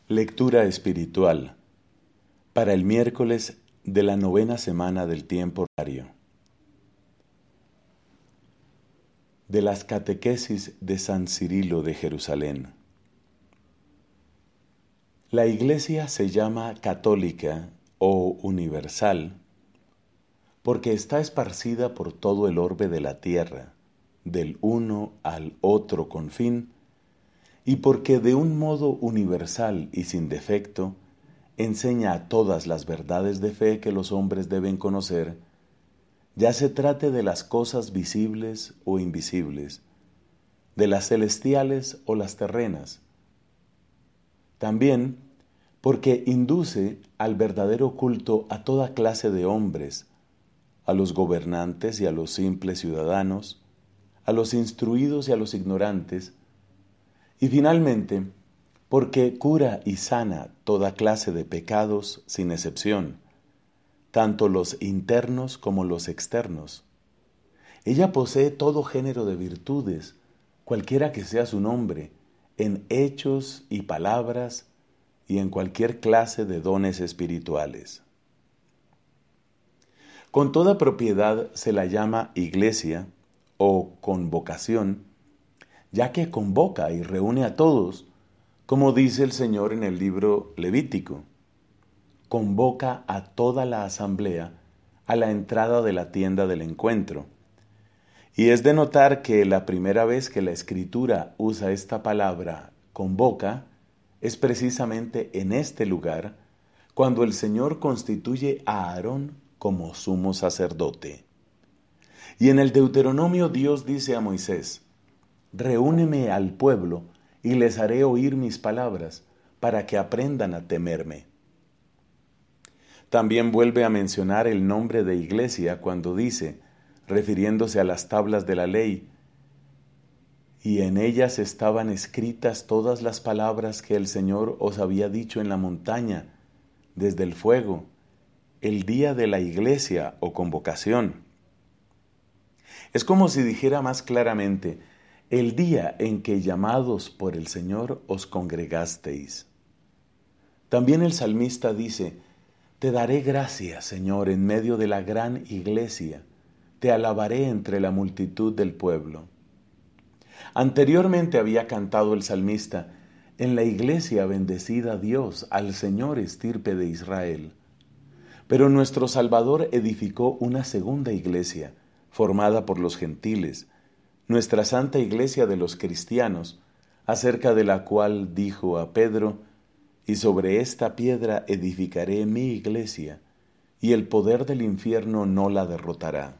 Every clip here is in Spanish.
Lectura espiritual para el miércoles de la 9ª semana del tiempo ordinario. De las catequesis de San Cirilo de Jerusalén. La Iglesia se llama católica o universal porque está esparcida por todo el orbe de la tierra, del uno al otro confín, y porque de un modo universal y sin defecto, enseña a todas las verdades de fe que los hombres deben conocer, ya se trate de las cosas visibles o invisibles, de las celestiales o las terrenas. También porque induce al verdadero culto a toda clase de hombres, a los gobernantes y a los simples ciudadanos, a los instruidos y a los ignorantes, y finalmente, porque cura y sana toda clase de pecados sin excepción, tanto los internos como los externos. Ella posee todo género de virtudes, cualquiera que sea su nombre, en hechos y palabras y en cualquier clase de dones espirituales. Con toda propiedad se la llama iglesia o convocación, ya que convoca y reúne a todos, como dice el Señor en el libro Levítico. Convoca a toda la asamblea a la entrada de la tienda del encuentro. Y es de notar que la primera vez que la Escritura usa esta palabra convoca es precisamente en este lugar, cuando el Señor constituye a Aarón como sumo sacerdote. Y en el Deuteronomio Dios dice a Moisés: reúneme al pueblo y les haré oír mis palabras, para que aprendan a temerme. También vuelve a mencionar el nombre de iglesia cuando dice, refiriéndose a las tablas de la ley, y en ellas estaban escritas todas las palabras que el Señor os había dicho en la montaña, desde el fuego, el día de la iglesia o convocación. Es como si dijera más claramente, el día en que llamados por el Señor os congregasteis. También el salmista dice, te daré gracias, Señor, en medio de la gran iglesia, te alabaré entre la multitud del pueblo. Anteriormente había cantado el salmista, en la iglesia bendecida Dios, al Señor estirpe de Israel. Pero nuestro Salvador edificó una segunda iglesia, formada por los gentiles, nuestra santa iglesia de los cristianos, acerca de la cual dijo a Pedro, y sobre esta piedra edificaré mi iglesia, y el poder del infierno no la derrotará.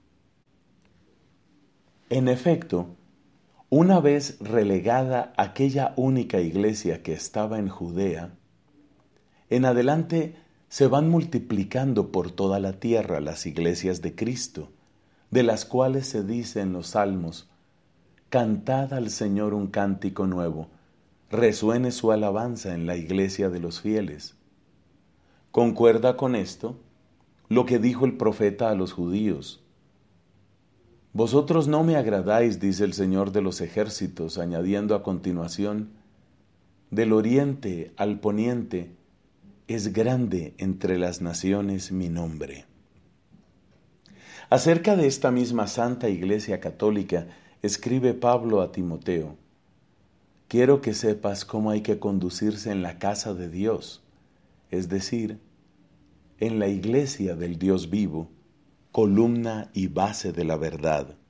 En efecto, una vez relegada aquella única iglesia que estaba en Judea, en adelante se van multiplicando por toda la tierra las iglesias de Cristo, de las cuales se dice en los salmos, cantad al Señor un cántico nuevo, resuene su alabanza en la iglesia de los fieles. Concuerda con esto lo que dijo el profeta a los judíos. Vosotros no me agradáis, dice el Señor de los ejércitos, añadiendo a continuación, del oriente al poniente es grande entre las naciones mi nombre. Acerca de esta misma Santa Iglesia Católica, escribe Pablo a Timoteo, quiero que sepas cómo hay que conducirse en la casa de Dios, es decir, en la iglesia del Dios vivo, columna y base de la verdad.